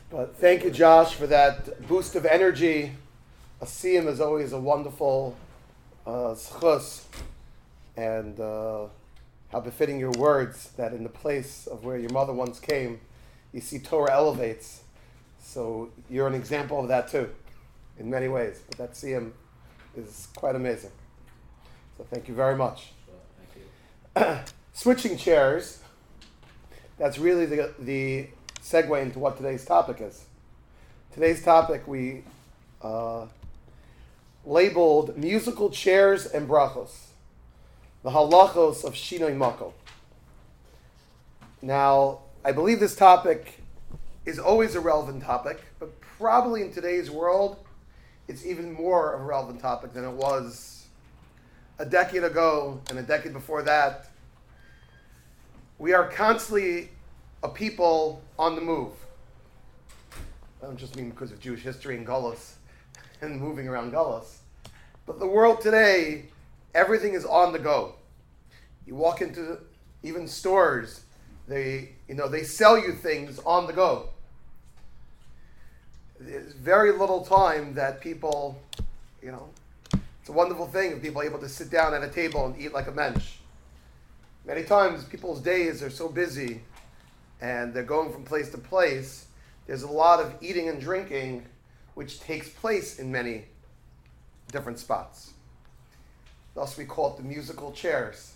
But thank you, Josh, for that boost of energy. A siyum is always a wonderful schus, and how befitting your words that in the place of where your mother once came, you see Torah elevates. So you're an example of that too, in many ways. But that siyum is quite amazing. So thank you very much. Thank you. Switching chairs. That's really the segue into what today's topic is. Today's topic we labeled musical chairs and brachos, the halachos of shinoi makom. Now, I believe this topic is always a relevant topic, but probably in today's world, it's even more of a relevant topic than it was a decade ago and a decade before that. We are constantly a people on the move. I don't just mean because of Jewish history and Gullus and moving around Gullus. But the world today, everything is on the go. You walk into even stores, they sell you things on the go. There's very little time that people, it's a wonderful thing if people are able to sit down at a table and eat like a mensch. Many times people's days are so busy and they're going from place to place. There's a lot of eating and drinking which takes place in many different spots. Thus we call it the musical chairs.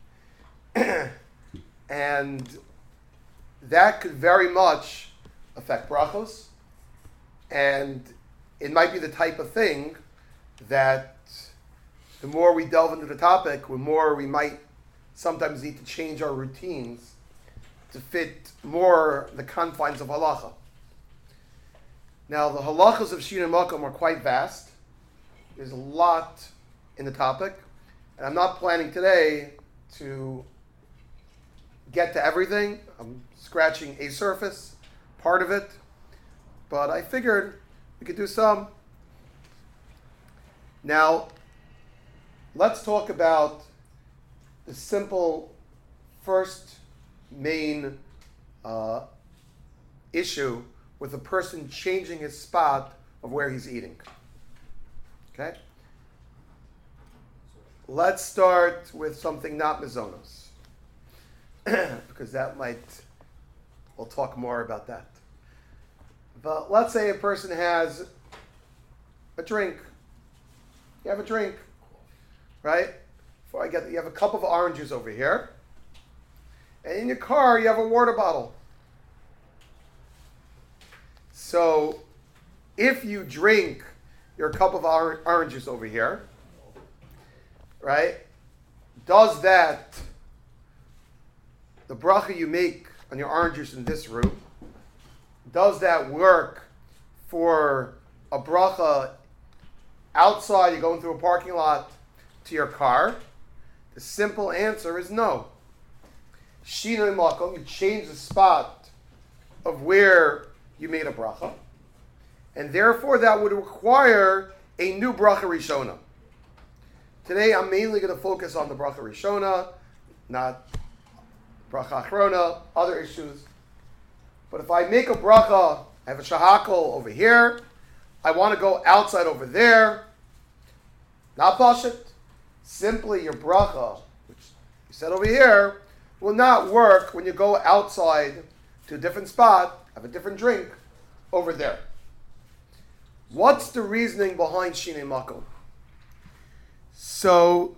And that could very much affect brachos, and it might be the type of thing that the more we delve into the topic, the more we might sometimes need to change our routines to fit more the confines of halacha. Now, the halachas of shinoi makom are quite vast. There's a lot in the topic, and I'm not planning today to get to everything. I'm scratching a surface, part of it, but I figured we could do some. Now, let's talk about the simple first main issue with a person changing his spot of where he's eating. Okay? Let's start with something not mizonos, because we'll talk more about that. But let's say a person has a drink. You have a drink, right? You have a cup of orange juice over here, and in your car you have a water bottle. So if you drink your cup of orange juice over here, right, does that, the bracha you make on your orange juice in this room, does that work for a bracha outside, you're going through a parking lot to your car? The simple answer is no. Shinoi makom, you change the spot of where you made a bracha, and therefore that would require a new bracha rishona. Today I'm mainly going to focus on the bracha rishona, not bracha achrona, other issues. But if I make a bracha, I have a shahakol over here, I want to go outside over there, not pashut. Simply your bracha, which you said over here, will not work when you go outside to a different spot, have a different drink over there. What's the reasoning behind shinoi makom? So,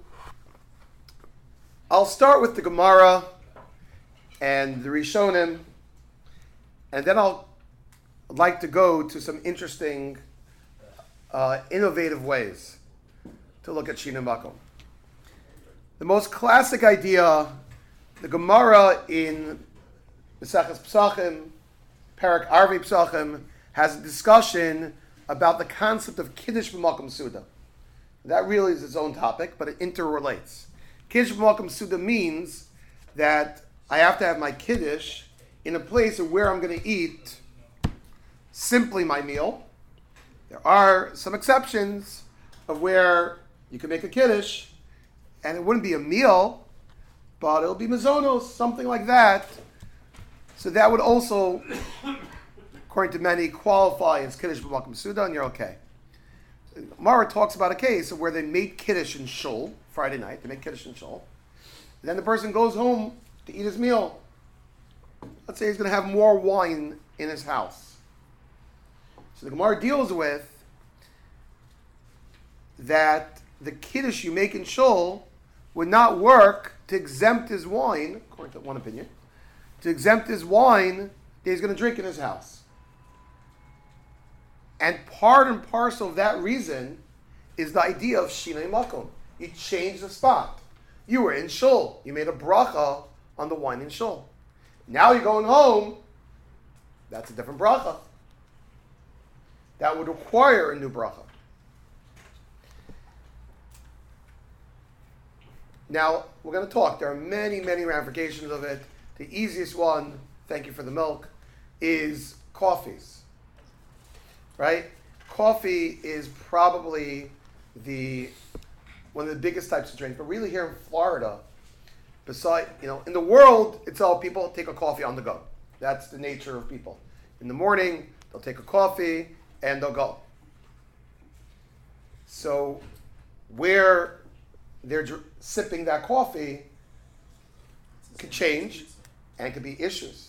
I'll start with the Gemara and the Rishonim, and then I'd like to go to some interesting, innovative ways to look at shinoi makom. The most classic idea, the Gemara in Maseches Pesachim, Parak Arvi Pesachim, has a discussion about the concept of Kiddush b'makom Suda. That really is its own topic, but it interrelates. Kiddush b'makom Suda means that I have to have my Kiddush in a place of where I'm going to eat simply my meal. There are some exceptions of where you can make a Kiddush, and it wouldn't be a meal, but it'll be mazonos, something like that. So that would also according to many, qualify as Kiddush b'makom Suda, and you're okay. Mara talks about a case of where they made Kiddush in Shul, Friday night, they made Kiddush in Shul. And then the person goes home to eat his meal. Let's say he's going to have more wine in his house. So the Gemara deals with that the Kiddush you make in Shul would not work to exempt his wine, according to one opinion, to exempt his wine that he's going to drink in his house. And part and parcel of that reason is the idea of Shinei Makom. You change the spot. You were in Shul. You made a bracha on the wine in Shul. Now you're going home. That's a different bracha. That would require a new bracha. Now, we're going to talk. There are many, many ramifications of it. The easiest one, thank you for the milk, is coffees. Right? Coffee is probably one of the biggest types of drinks. But really here in Florida, in the world itself, people take a coffee on the go. That's the nature of people. In the morning, they'll take a coffee and they'll go. So where they're sipping that coffee could change and it could be issues.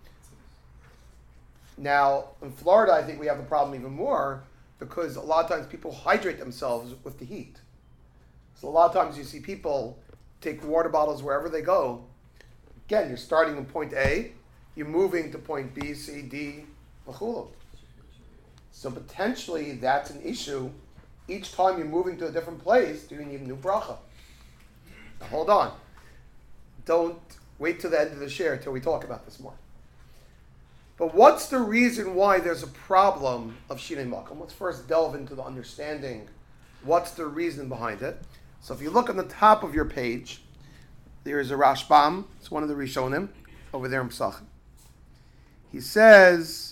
Now, in Florida, I think we have the problem even more because a lot of times people hydrate themselves with the heat. So a lot of times you see people take water bottles wherever they go. Again, you're starting in point A, you're moving to point B, C, D, v'chulu. So potentially that's an issue. Each time you're moving to a different place, do you need a new bracha? Now, hold on. Don't wait till the end of the share till we talk about this more. But what's the reason why there's a problem of Shinei Makom? Let's first delve into the understanding. What's the reason behind it? So if you look on the top of your page, there is a Rashbam. It's one of the Rishonim over there in Pesachim. He says,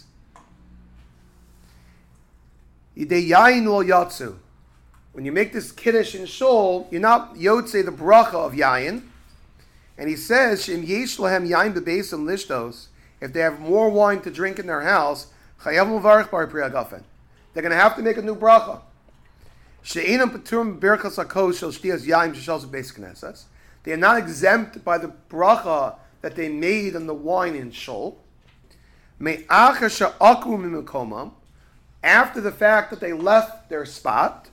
Yidei yayin lo yatsu. When you make this Kiddush in Shul, you're not Yotze the bracha of yayin. And he says, Shem yesh lahem yayin bebesim lishtos. If they have more wine to drink in their house, they're going to have to make a new bracha. They are not exempt by the bracha that they made on the wine in Shul. After the fact that they left their spot,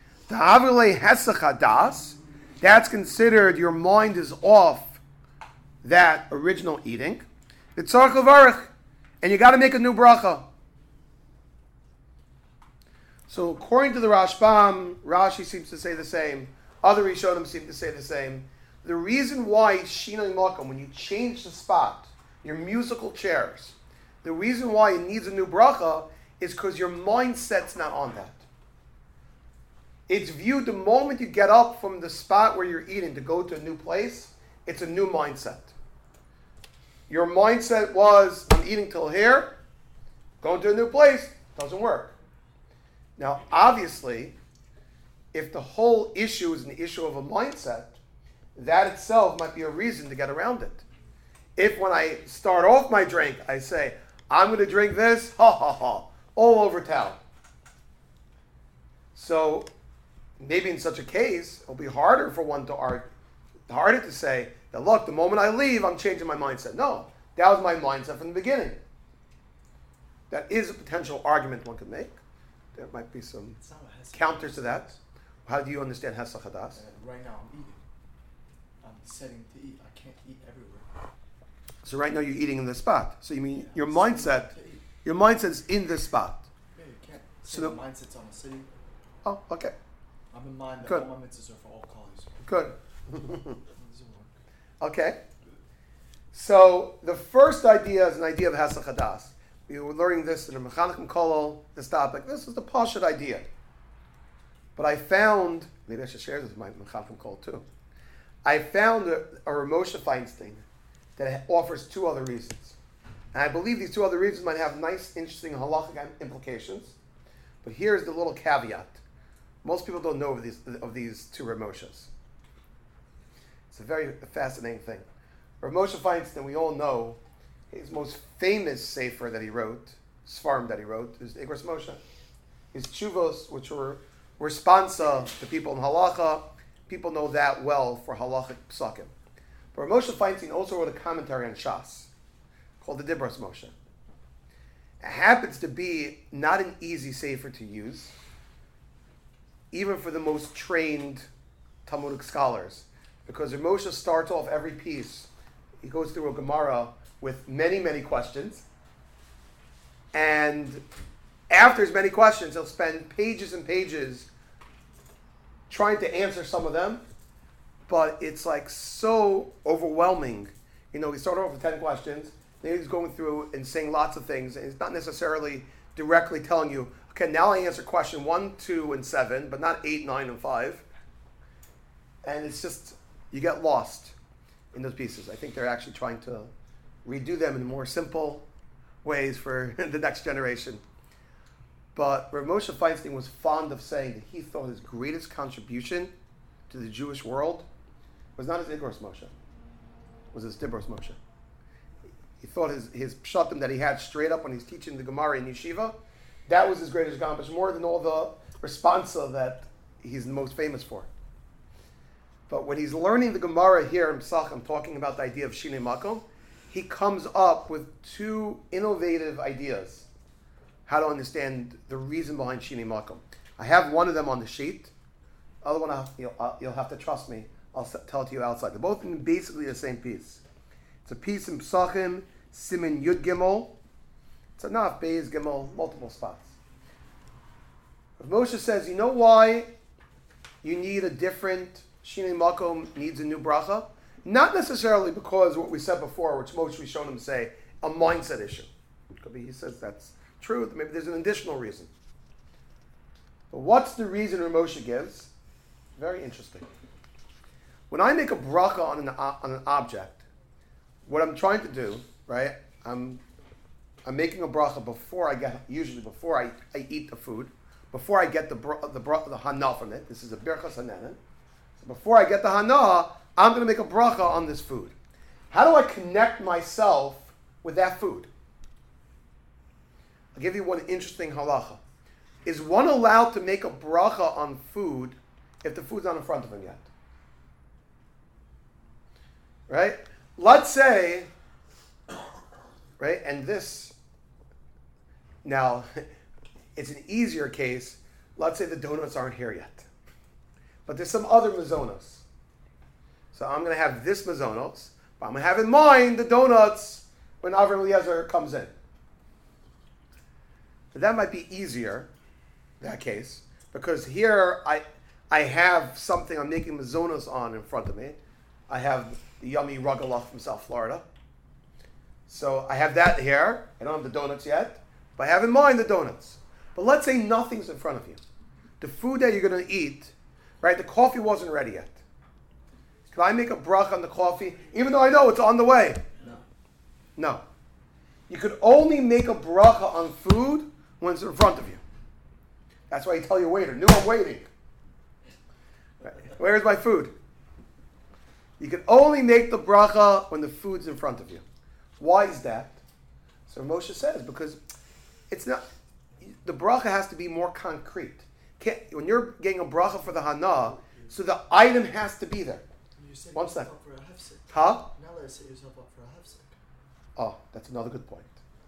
that's considered your mind is off that original eating. It's and you got to make a new bracha. So according to the Rashbam, Rashi seems to say the same. Other Rishonim seem to say the same. The reason why Shinei Makom, when you change the spot, your musical chairs, the reason why it needs a new bracha is because your mindset's not on that. It's viewed the moment you get up from the spot where you're eating to go to a new place, it's a new mindset. Your mindset was, I'm eating till here, going to a new place, doesn't work. Now, obviously, if the whole issue is an issue of a mindset, that itself might be a reason to get around it. If when I start off my drink, I say, I'm going to drink this, all over town. So, maybe in such a case, it'll be harder for one to argue, harder to say that, look, the moment I leave, I'm changing my mindset. No, that was my mindset from the beginning. That is a potential argument one could make. There might be some counters to that. How do you understand Hesach Hadas? Right now I'm eating. I'm setting to eat. I can't eat everywhere. So right now you're eating in this spot. So you mean your mindset is in this spot. Yeah, you can't. So the mindset's on the city. Oh, okay. I'm in mind that Good. all my mitzvahs are for all colors. Good. Okay. So the first idea is an idea of Hesach Hadas. We were learning this in the Mechanikim Kolol, this topic. This is the Pashut idea. But I found, maybe I should share this with my Mechanikim Kolol too. I found a Ramosha Feinstein that offers two other reasons. And I believe these two other reasons might have nice, interesting halachic implications. But here's the little caveat. Most people don't know of these two Ramoshas. It's a very fascinating thing. Rav Moshe Feinstein, we all know, his most famous sefer that he wrote, Sfarim that he wrote, his Igros Moshe. His Tshuvos, which were responsa to people in Halacha. People know that well for Halachic Psakim. But Moshe Feinstein also wrote a commentary on Shas called the Dibros Moshe. It happens to be not an easy sefer to use, even for the most trained Talmudic scholars, because Moshe starts off every piece. He goes through a Gemara with many, many questions, and after his many questions, he'll spend pages and pages trying to answer some of them, but it's like so overwhelming. You know, he started off with 10 questions, then he's going through and saying lots of things, and it's not necessarily directly telling you, okay, now I answer question 1, 2, and 7, but not 8, 9, and 5. And it's just, you get lost in those pieces. I think they're actually trying to redo them in more simple ways for the next generation. But Rav Moshe Feinstein was fond of saying that he thought his greatest contribution to the Jewish world was not his Igros Moshe, was his Dibros Moshe. He thought his pshatim that he had straight up when he's teaching the Gemara in Yeshiva, that was his greatest accomplishment, more than all the responsa that he's the most famous for. But when he's learning the Gemara here in Pesachim, talking about the idea of Shinei Makom, he comes up with two innovative ideas how to understand the reason behind Shinei Makom. I have one of them on the sheet. The other one, you'll have to trust me. I'll tell it to you outside. They're both in basically the same piece. It's a piece in Pesachim, Siman Yud Gimel. It's enough, Beis Gimel, multiple spots. If Moshe says, you know why you need a different Shinei Makom needs a new bracha? Not necessarily because what we said before, which Moshe we've shown him say, a mindset issue. Could be he says that's true. Maybe there's an additional reason. But what's the reason Moshe gives? Very interesting. When I make a bracha on an object, what I'm trying to do, right? I'm making a bracha before I eat the food, before I get the hana from it. This is a birchas hanenin. So before I get the hana, I'm going to make a bracha on this food. How do I connect myself with that food? I'll give you one interesting halacha. Is one allowed to make a bracha on food if the food's not in front of him yet? Right? Let's say, right, and this, now, it's an easier case. Let's say the donuts aren't here yet. But there's some other mazonos. So I'm going to have this mazonos, but I'm going to have in mind the donuts when Avram Eliezer comes in. But that might be easier, that case, because here I have something I'm making mazonos on in front of me. I have the yummy rugelach from South Florida. So I have that here. I don't have the donuts yet, but I have in mind the donuts. But let's say nothing's in front of you. The food that you're going to eat, right, the coffee wasn't ready yet. Can I make a bracha on the coffee, even though I know it's on the way? No. You could only make a bracha on food when it's in front of you. That's why you tell your waiter, no, I'm waiting. Right. Where's my food? You can only make the bracha when the food's in front of you. Why is that? So Moshe says, because it's not, the bracha has to be more concrete. When you're getting a bracha for the hana, so the item has to be there. You set One yourself second. up for a hefsek. Huh? Now let's set yourself up for a hefsek. Oh, that's another good point.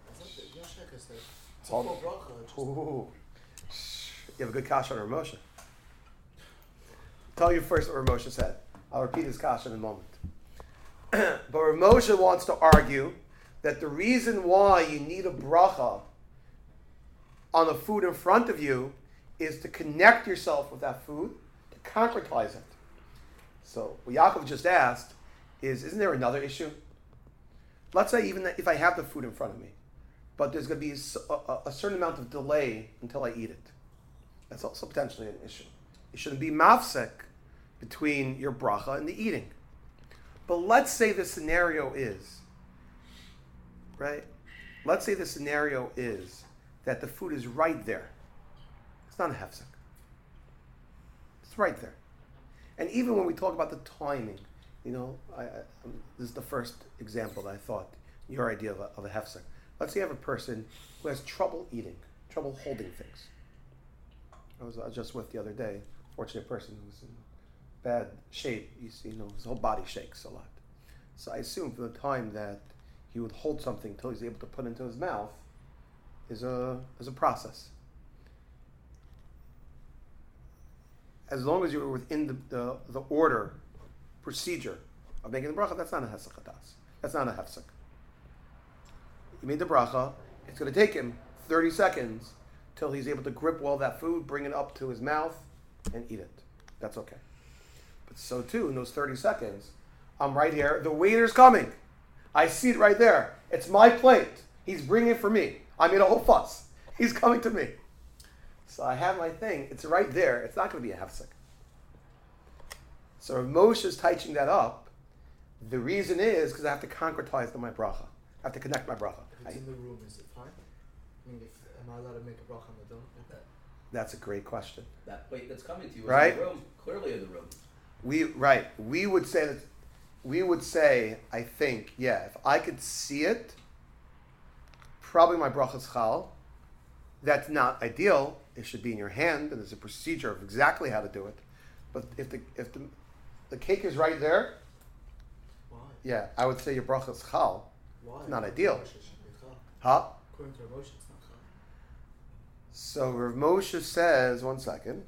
Hold on. Ooh. You have a good kasha on Rav Moshe. Tell you first what Rav Moshe said. I'll repeat his kasha in a moment. But Rav Moshe wants to argue that the reason why you need a bracha on the food in front of you is to connect yourself with that food, to concretize it. So what Yaakov just asked is, isn't there another issue? Let's say even if I have the food in front of me, but there's going to be a certain amount of delay until I eat it. That's also potentially an issue. It shouldn't be mafsek between your bracha and the eating. But let's say the scenario is, right? Let's say the scenario is that the food is right there. It's not a hefsek. It's right there. And even when we talk about the timing, you know, this is the first example that I thought, your idea of a hefsek. Let's say you have a person who has trouble eating, trouble holding things. I was just with the other day, fortunate person who was in bad shape. His whole body shakes a lot. So I assume for the time that he would hold something until he's able to put it into his mouth is a process. As long as you're within the order, procedure of making the bracha, that's not a hesach hadas. That's not a hefsek. He made the bracha. It's going to take him 30 seconds till he's able to grip all that food, bring it up to his mouth, and eat it. That's okay. But so too, in those 30 seconds, I'm right here. The waiter's coming. I see it right there. It's my plate. He's bringing it for me. I made a whole fuss. He's coming to me. So I have my thing. It's right there. It's not going to be a hefsek. So if Moshe is teaching that up, the reason is because I have to concretize my bracha. I have to connect my bracha. If it's in the room, is it fine? I mean, am I allowed to make a bracha on the dough like that? That's a great question. That plate that's coming to you is Right? in the room, clearly in the room. We would say that. We would say, I think, yeah, if I could see it, probably my bracha's chal. That's not ideal. It should be in your hand, and there's a procedure of exactly how to do it. But if the cake is right there, Why? yeah, I would say your bracha's chal. Why? It's not ideal. Moshe should be chal. Huh? According to Moshe, it's not chal. So Rav Moshe says, one second.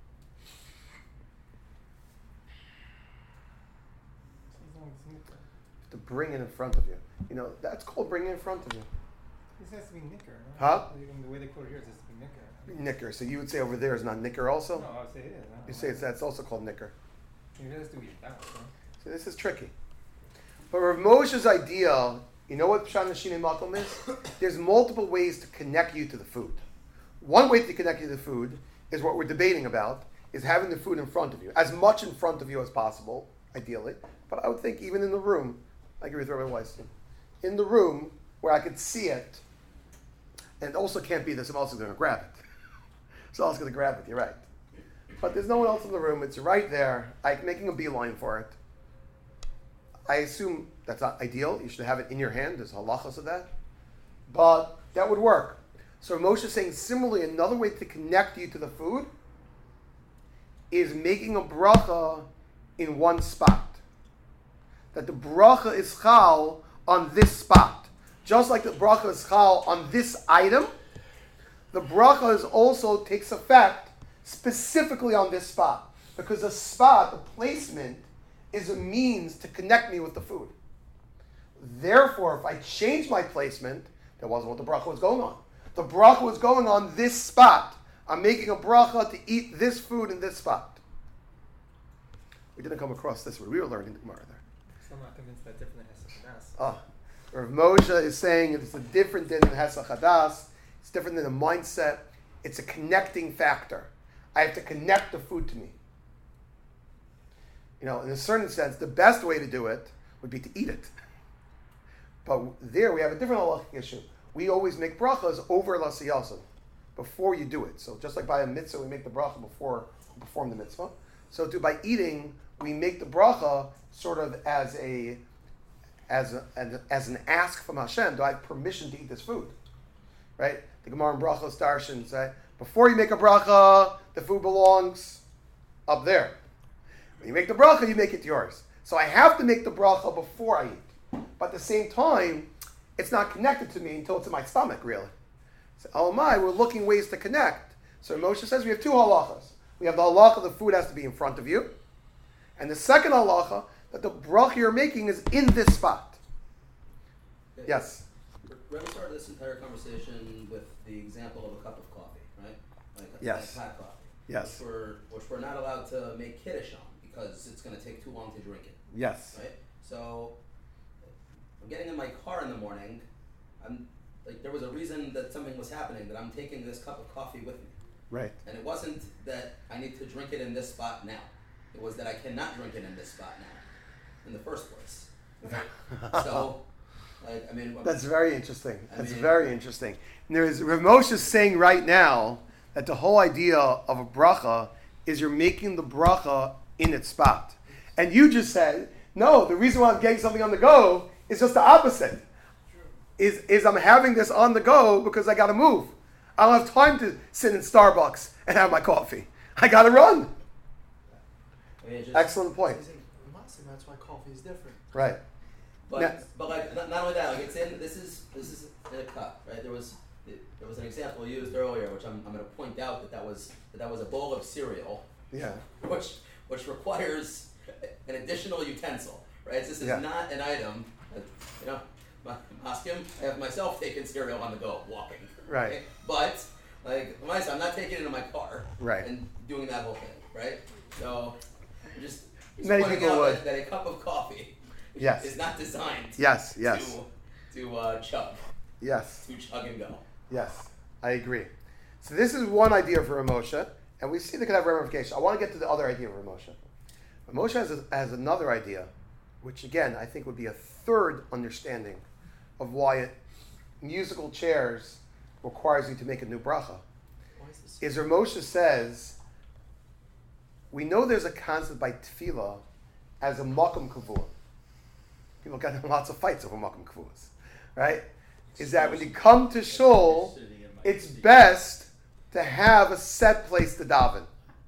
To bring it in front of you. That's called bringing it in front of you. This has to be nicker, no? Huh? The way they quote it here, it has to be nicker. Nicker. So you would say over there is not nicker also? No, I would say it is. You say that's also called nicker. It has to be that, no? So this is tricky. But Rav Moshe's idea, you know what Pshat Nashine Makom is? There's multiple ways to connect you to the food. One way to connect you to the food is what we're debating about, is having the food in front of you. As much in front of you as possible, ideally. But I would think even in the room, I agree with Rabbi Weinstein, in the room where I could see it, and it also can't be that someone else is going to grab it. Someone else is going to grab it, you're right. But there's no one else in the room, it's right there, I'm making a beeline for it. I assume that's not ideal, you should have it in your hand, there's halachas of that. But that would work. So Moshe is saying similarly, another way to connect you to the food is making a bracha in one spot. That the bracha is chal on this spot. Just like the bracha is chal on this item, the bracha is also takes effect specifically on this spot. Because the spot, the placement, is a means to connect me with the food. Therefore, if I change my placement, that wasn't what the bracha was going on. The bracha was going on this spot. I'm making a bracha to eat this food in this spot. We didn't come across this word. We were learning the Gemara there. So I'm not convinced that different than Hesach Hadas. Rav Moshe is saying it's a different than Hesach Hadas. It's different than a mindset. It's a connecting factor. I have to connect the food to me. In a certain sense, the best way to do it would be to eat it. But there we have a different halachic issue. We always make brachas over l'siyasa, before you do it. So just like by a mitzvah, we make the bracha before we perform the mitzvah. So too, by eating, we make the bracha sort of as an ask from Hashem. Do I have permission to eat this food? Right? The Gemara in Brachos Darshan say, before you make a bracha, the food belongs up there. When you make the bracha, you make it yours. So I have to make the bracha before I eat. But at the same time, it's not connected to me until it's in my stomach, really. So, we're looking ways to connect. So Moshe says we have two halachas. We have the halacha, the food has to be in front of you. And the second halacha, that the bracha you're making is in this spot. Okay. Yes? Rebbe started this entire conversation with the example of a cup of coffee, right? Yes. Like hot coffee. Yes. Which we're not allowed to make kiddush on because it's going to take too long to drink it. Yes. Right? So I'm getting in my car in the morning. There was a reason that something was happening, that I'm taking this cup of coffee with me. Right. And it wasn't that I need to drink it in this spot now. It was that I cannot drink it in this spot now, in the first place. So, that's very interesting. Very interesting. And Rav Moshe is saying right now that the whole idea of a bracha is you're making the bracha in its spot. And you just said, no, the reason why I'm getting something on the go is just the opposite. is I'm having this on the go because I got to move. I don't have time to sit in Starbucks and have my coffee. I got to run. I mean, Excellent point. That's why coffee is different. Right. But Now- but like not only that, like it's in this is in a cup, right? There was an example used earlier, which I'm going to point out that was a bowl of cereal, Yeah. which requires an additional utensil, right? This is Yeah. not an item that, you know, Maskim, I have myself taken cereal on the go, walking. Right. Okay? But, like, I'm not taking it into my car Right. and doing that whole thing, right? So, just Many pointing people out would. that a cup of coffee Yes. is not designed Yes. to chug, Yes. to chug and go. Yes. I agree. So this is one idea for Ramosha, and we see that could have ramifications. I want to get to the other idea of Ramosha. Ramosha has another idea, which again I think would be a third understanding of why musical chairs requires you to make a new bracha. Why is this? Is Ramosha says, we know there's a concept by tefillah as a makom kavua. People get in lots of fights over makom kavuas, right? Is that when you come to shul, it's best to have a set place to daven.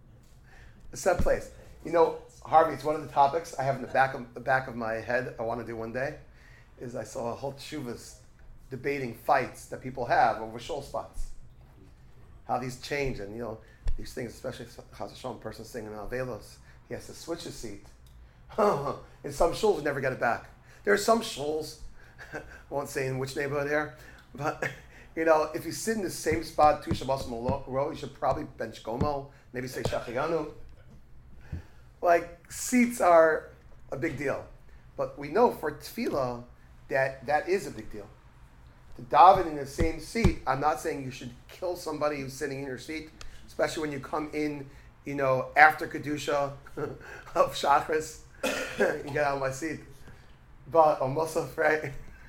A set place. You know, Harvey, it's one of the topics I have in the back of my head I want to do one day, is I saw a whole tshuvas debating fights that people have over shul spots. How these change, and you know, these things, especially if Chas V'Shalom, person singing in Avelos, he has to switch his seat. In some shuls, you never get it back. There are some shuls, I won't say in which neighborhood here, but you know, if you sit in the same spot 2 Shabbos in a row, you should probably bench Gomo, maybe say Shachayanu. Like, seats are a big deal. But we know for tefillah that is a big deal. To daven in the same seat, I'm not saying you should kill somebody who's sitting in your seat, especially when you come in, you know, after Kedusha of Shachris. You get out of my seat. But, or Musaf, right?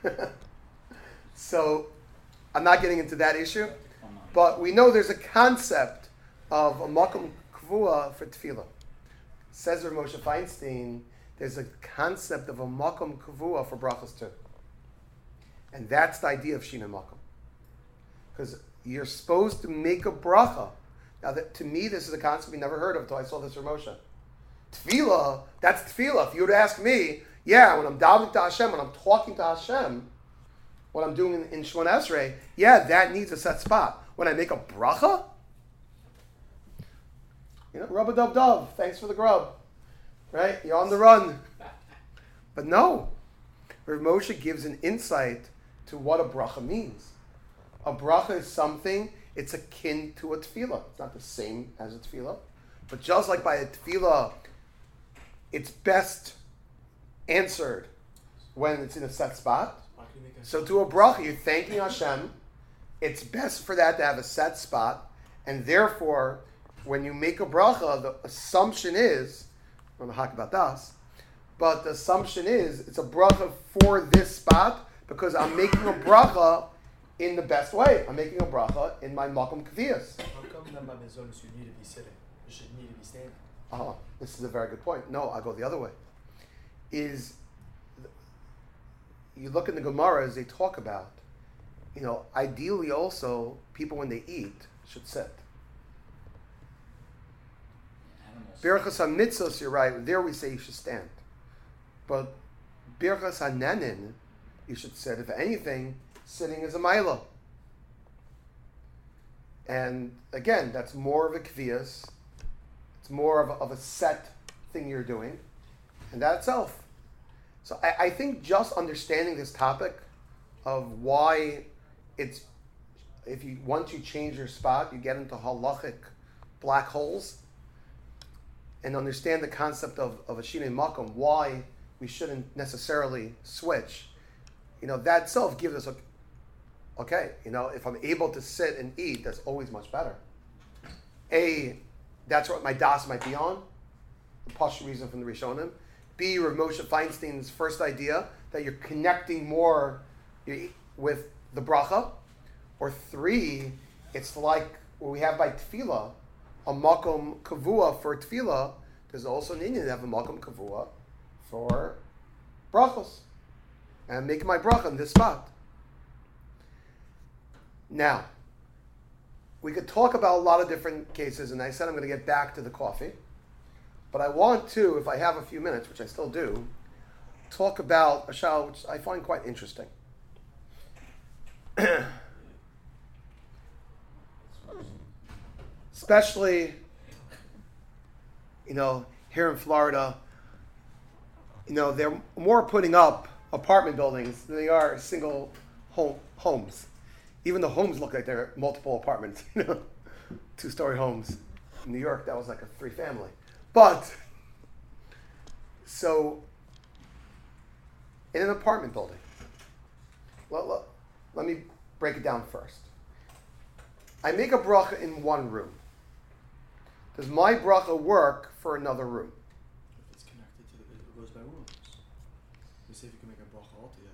So, I'm not getting into that issue. But we know there's a concept of a makom kvua for tefillah. Says Rav Moshe Feinstein, there's a concept of a makom kvua for brachas too. And that's the idea of Shina Makom. Because you're supposed to make a bracha. Now, to me, this is a concept we never heard of until I saw this from Moshe. Tefillah, that's tefillah. If you would ask me, yeah, when I'm davening to Hashem, when I'm talking to Hashem, what I'm doing in Shemon Esrei, yeah, that needs a set spot. When I make a bracha, you know, rub a dub dub, thanks for the grub. Right? You're on the run. But no. Rav Moshe gives an insight to what a bracha means. A bracha is something, it's akin to a tefillah. It's not the same as a tefillah. But just like by a tefillah, it's best answered when it's in a set spot. So to a bracha, you're thanking Hashem. It's best for that to have a set spot. And therefore, when you make a bracha, the assumption is, I don't know how about das, but the assumption is it's a bracha for this spot because I'm making a bracha in the best way. I'm making a bracha in my makom kviyas. How come that my mezonus you need to be sitting? You should need to be standing. This is a very good point. No, I'll go the other way. Is you look in the Gemaras, they talk about, you know, ideally also people when they eat should sit. Birchas HaMitzvos, you're right. There we say you should stand. But Birchas HaNenin, you should sit. If anything, sitting is a Maila. And again, that's more of a kviyas. It's more of a set thing you're doing. And that itself. So I think just understanding this topic of why it's, once you change your spot, you get into halachic black holes, and understand the concept of a shinei makom, why we shouldn't necessarily switch. You know, that itself gives us okay, you know, if I'm able to sit and eat, that's always much better. That's what my das might be on, the pashut reason from the Rishonim. B, Rav Moshe Feinstein's first idea, that you're connecting more with the bracha. Or 3, it's like what we have by tefillah, a makom kavua for tefillah. There's also an Indian to have a makom kavua for brachos. And I'm making my bracha in this spot. Now, we could talk about a lot of different cases, and I said I'm going to get back to the coffee. But I want to, if I have a few minutes, which I still do, talk about a shal which I find quite interesting. Especially, here in Florida, they're more putting up apartment buildings than they are single homes. Even the homes look like they're multiple apartments, 2-story homes. In New York, that was like a 3-family. But, so, in an apartment building, let me break it down first. I make a bracha in one room. Does my bracha work for another room? If it's connected to it goes by rooms. We see if you can make a bracha altogether.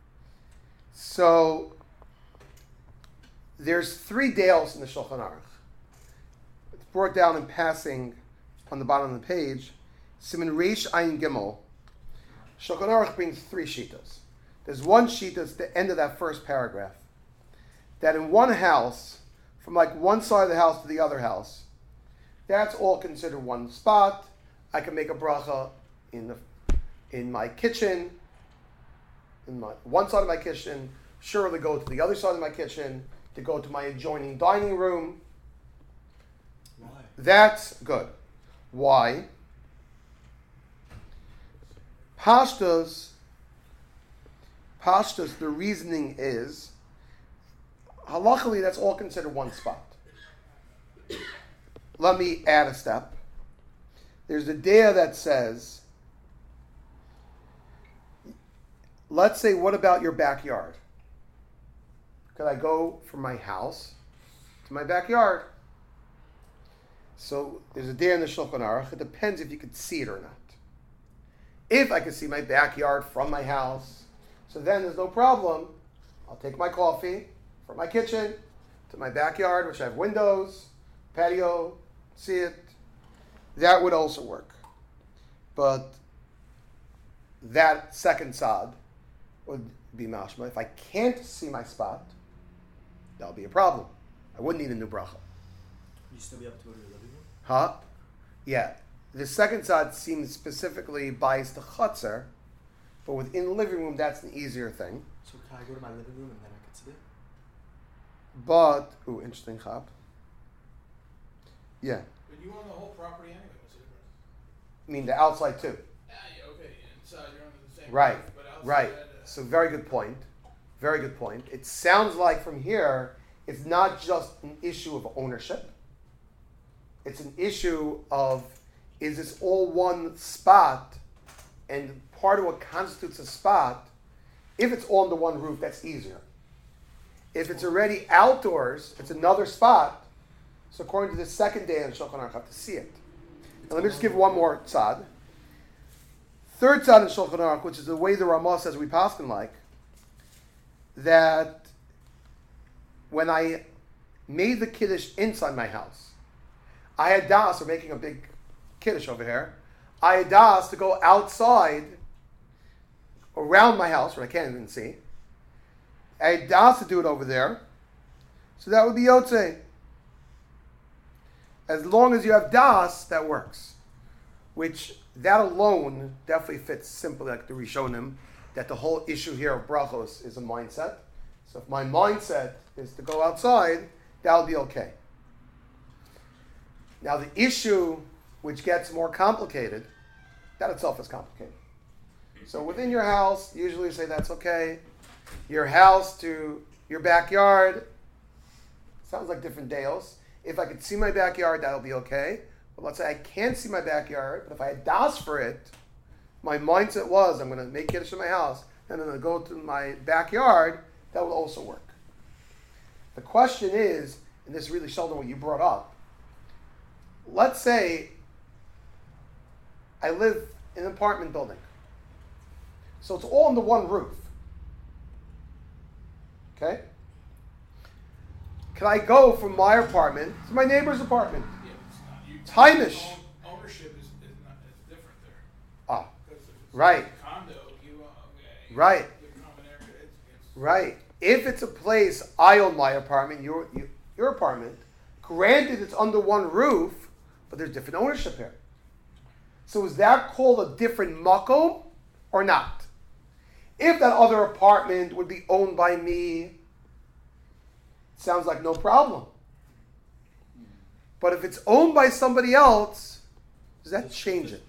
So, there's 3 dales in the Shulchan Aruch. It's brought down in passing on the bottom of the page. Siman Reish Ayin Gimel. Shulchan Aruch brings 3 shitas. There's one shita at the end of that first paragraph. That in one house, from like one side of the house to the other house, that's all considered one spot. I can make a bracha in my kitchen, in my one side of my kitchen, surely go to the other side of my kitchen, to go to my adjoining dining room. Why? That's good. Why? Pashtas, the reasoning is, halachically, that's all considered one spot. Let me add a step. There's a daya that says, let's say, what about your backyard? Could I go from my house to my backyard? So there's a daya in the Shulchan Aruch. It depends if you could see it or not. If I could see my backyard from my house, so then there's no problem. I'll take my coffee from my kitchen to my backyard, which I have windows, patio, see it. That would also work. But that second sad would be mashma. If I can't see my spot, that'll be a problem. I wouldn't need a new bracha. You still be able to go to your living room? Huh? Yeah. The second sad seems specifically biased to chutzner, but within the living room, that's an easier thing. So can I go to my living room and then I can see it? But, interesting, Chab. Yeah. But you own the whole property anyway, what's the difference? I mean, the outside too. Yeah, okay. Inside you're under the same Right, roof, but outside, right. So very good point. Very good point. It sounds like from here, it's not just an issue of ownership. It's an issue of, is this all one spot? And part of what constitutes a spot, if it's all under one roof, that's easier. If it's already outdoors, it's another spot. So according to the second day in Shulchan Aruch, I have to see it. Now let me just give one more tzad. Third tzad in Shulchan Aruch, which is the way the Ramah says we paskin like, that when I made the kiddush inside my house, I had das, we're making a big kiddush over here, I had das to go outside around my house, where I can't even see. I had das to do it over there. So that would be yotzei. As long as you have das, that works. Which, that alone definitely fits simply like the Rishonim, that the whole issue here of brachos is a mindset. So if my mindset is to go outside, that'll be okay. Now the issue which gets more complicated, that itself is complicated. So within your house, usually you say that's okay. Your house to your backyard, sounds like different dales. If I could see my backyard, that'll be okay. But let's say I can't see my backyard, but if I had das for it, my mindset was I'm going to make kiddush in my house, and then I'm going to go to my backyard, that will also work. The question is, and this is really Sheldon what you brought up, let's say I live in an apartment building. So it's all under one roof. Okay? Can I go from my apartment to my neighbor's apartment? Yeah, it's not. It's Heimish. Ownership is different there. Ah, Because if it's right. a condo, you own Right. the common area. It's Right. If it's a place I own my apartment, your apartment, granted it's under one roof, but there's different ownership here. So is that called a different makom or not? If that other apartment would be owned by me, it sounds like no problem. But if it's owned by somebody else, does that change it?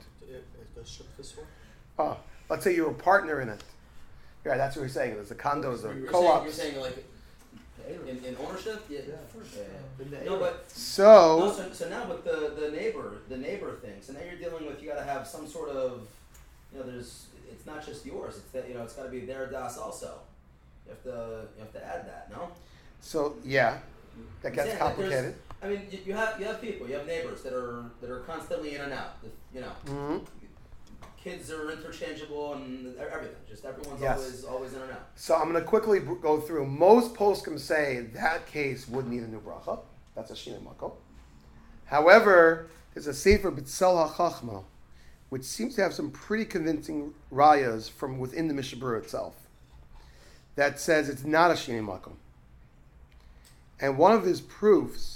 Let's say you're a partner in it. Yeah, that's what we're saying. There's the condos or co-ops. You're saying like in ownership? Yeah. No, but so now with the neighbor thing. So now you're dealing with, you got to have some sort of, it's not just yours. It's that, it's got to be their das also. You have to add that, no? So yeah, that gets complicated. I mean, you have people, you have neighbors that are constantly in and out. Mm-hmm. Kids are interchangeable and everything. Just everyone's always in and out. So I'm going to quickly go through. Most poskim say that case would need a new bracha. That's a shinei makom. However, there's a sefer B'Tzel HaChachma, which seems to have some pretty convincing rayas from within the Mishnah Berurah itself, that says it's not a shinei makom. And one of his proofs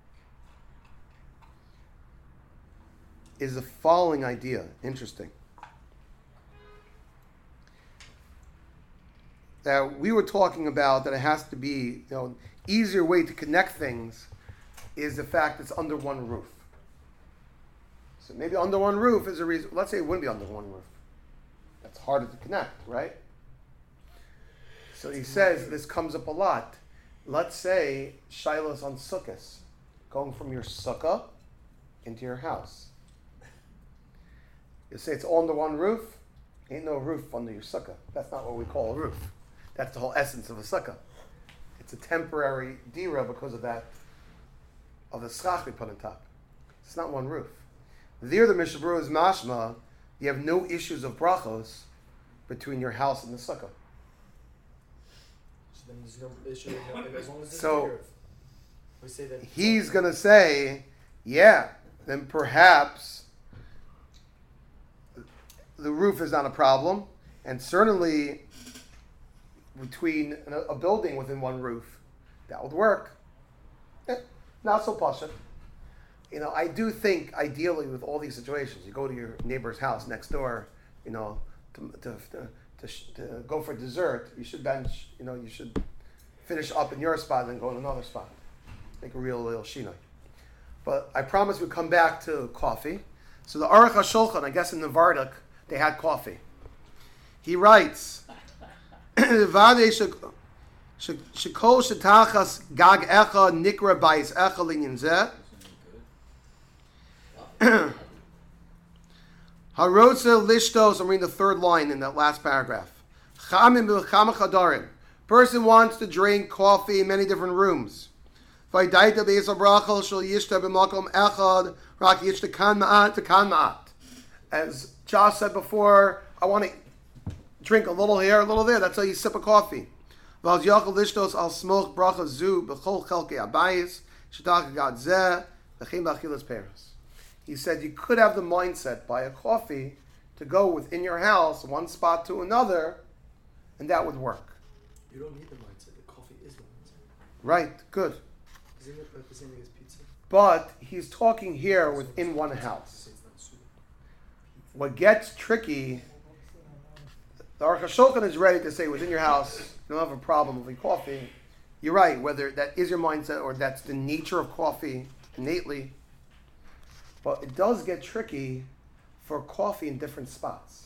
is the following idea. Interesting. That we were talking about that it has to be, easier way to connect things is the fact it's under one roof. So maybe under one roof is a reason. Let's say it wouldn't be under one roof. That's harder to connect, right? So he says this comes up a lot. Let's say Shiloh's on Sukkos, going from your sukkah into your house. You say it's all under one roof. Ain't no roof under your sukkah. That's not what we call a roof. That's the whole essence of a sukkah. It's a temporary dira because of that, of the schach we put on top. It's not one roof. There, the Mishnah Berurah is mashma. You have no issues of brachos between your house and the sukkah. So then there's no issue as long as there's so roof. We say that he's going to say, yeah, then perhaps the roof is not a problem, and certainly between a building within one roof, that would work. Not so pashut. I do think ideally with all these situations, you go to your neighbor's house next door, to go for dessert, you should you should finish up in your spot and then go to another spot. Make a real little shinoi. But I promise we'll come back to coffee. So the Aruch HaShulchan, I guess in the Vardak, they had coffee. He writes, Shekol shetachas gag echa nikra bayis echa linyan zeh. Harotza lishtos, I'm reading the third line in that last paragraph. Chamim b'chama chadarim. Person wants to drink coffee in many different rooms. Vaydaita be'ez abrachal shel yishta b'makom echad rak yishta kan ma'at to kan ma'at. As Josh said before, I want to drink a little here, a little there. That's how you sip a coffee. V'al yachal lishtos al smoch bracha zu b'chol chelkei abayis shetach gad zeh v'chim b'achilas peros. He said you could have the mindset, buy a coffee, to go within your house, one spot to another, and that would work. You don't need the mindset. The coffee is the mindset. Right, good. Isn't it the same thing as pizza? But he's talking here within one house. What gets tricky, the Aruch HaShulchan is ready to say within your house, you don't have a problem with coffee. You're right, whether that is your mindset or that's the nature of coffee innately. But it does get tricky for coffee in different spots.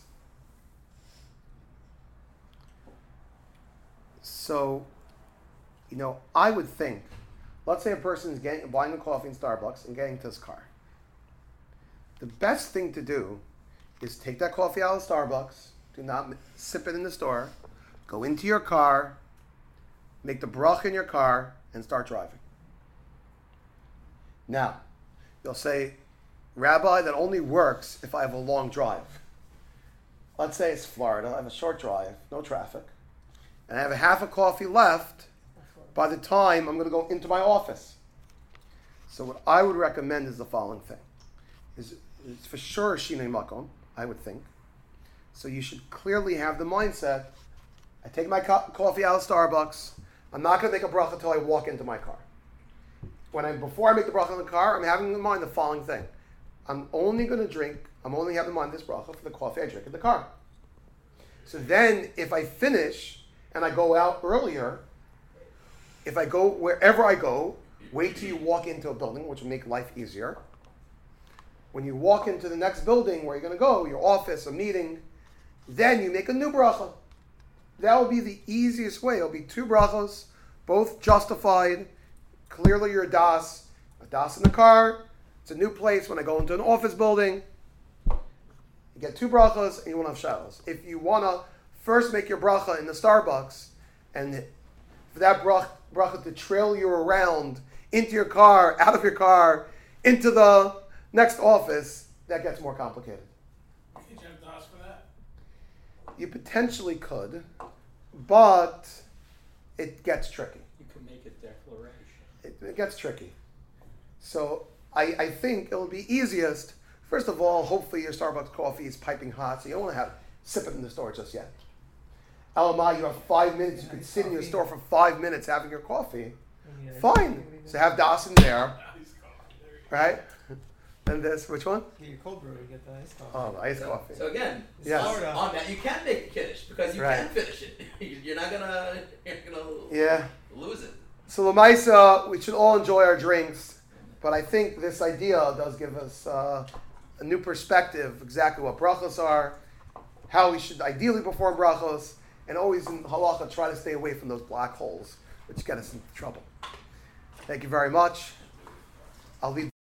So, I would think, let's say a person is buying a coffee in Starbucks and getting to his car. The best thing to do is take that coffee out of Starbucks, do not sip it in the store, go into your car, make the bracha in your car, and start driving. Now, you'll say, Rabbi, that only works if I have a long drive. Let's say it's Florida, I have a short drive, no traffic, and I have a half a coffee left by the time I'm going to go into my office. So what I would recommend is the following thing. It's for sure shinei makom, I would think. So you should clearly have the mindset, I take my coffee out of Starbucks. I'm not going to make a bracha until I walk into my car. Before I make the bracha in the car, I'm having in mind the following thing. I'm only having in mind this bracha for the coffee I drink in the car. So then, if I finish and I go out earlier, if I go wherever I go, wait till you walk into a building, which will make life easier. When you walk into the next building where you're going to go, your office, a meeting, then you make a new bracha. That will be the easiest way. It'll be 2 brachos, both justified. Clearly you're a das in the car. It's a new place. When I go into an office building, you get 2 brachos and you won't have shalos. If you want to first make your bracha in the Starbucks and for that bracha to trail you around into your car, out of your car, into the next office, that gets more complicated. Can't you have das for that? You potentially could, but it gets tricky. You can make it declaration. It gets tricky. So I think it'll be easiest, first of all, hopefully your Starbucks coffee is piping hot, so you don't want to sip it in the store just yet. Elamai, you have 5 minutes, you could sit in your store for 5 minutes having your coffee. Fine. So have das in there, Iced coffee, there you go. right? And this, which one? Get your cold brew, you get the iced coffee. Oh, the iced So, coffee. so again, Yes. on that you can make the kiddush because you Right. can finish it. You're not gonna Yeah. lose it. So Lamaisa, we should all enjoy our drinks, but I think this idea does give us a new perspective, exactly what brachos are, how we should ideally perform brachos, and always in halacha try to stay away from those black holes, which get us into trouble. Thank you very much. I'll leave